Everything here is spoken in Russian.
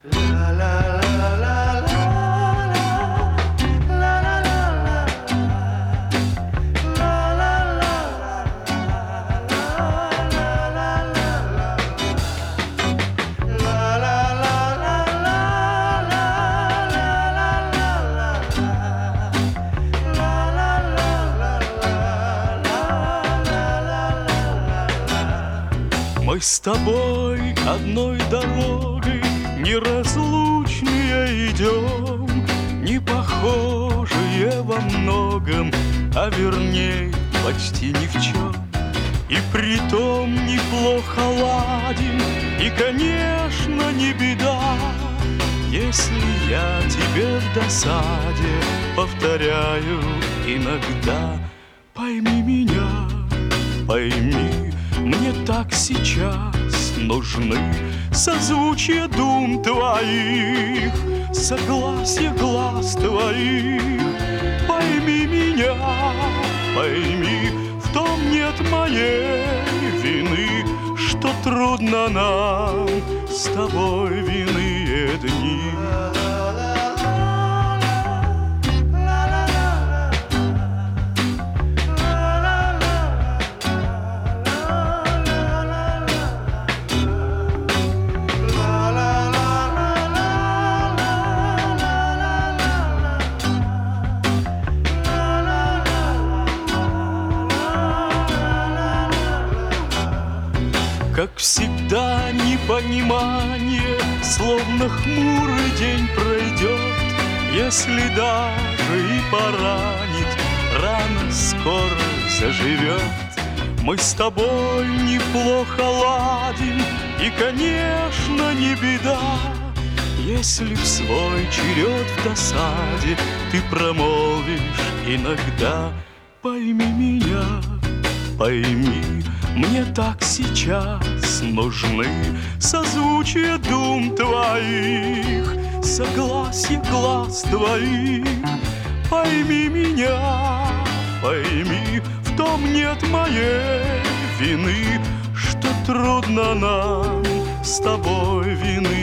Мы с тобой одной дорогой неразлучные идем, не похожие во многом, а верней почти ни в чем. И притом неплохо ладим, и, конечно, не беда, если я тебе в досаде повторяю иногда. Пойми меня, пойми, мне так сейчас нужны созвучия дум твоих, согласие глаз твоих. Пойми меня, пойми, в том нет моей вины, что трудно нам с тобой в иные дни. Как всегда, непонимание, словно хмурый день пройдет. Если даже и поранить, рана скоро заживет. Мы с тобой неплохо ладим, и, конечно, не беда, если в свой черед в досаде ты промолвишь иногда. Пойми меня, пойми, мне так сейчас нужны созвучия дум твоих, согласие глаз твоих. Пойми меня, пойми, в том нет моей вины, что трудно нам с тобой в иные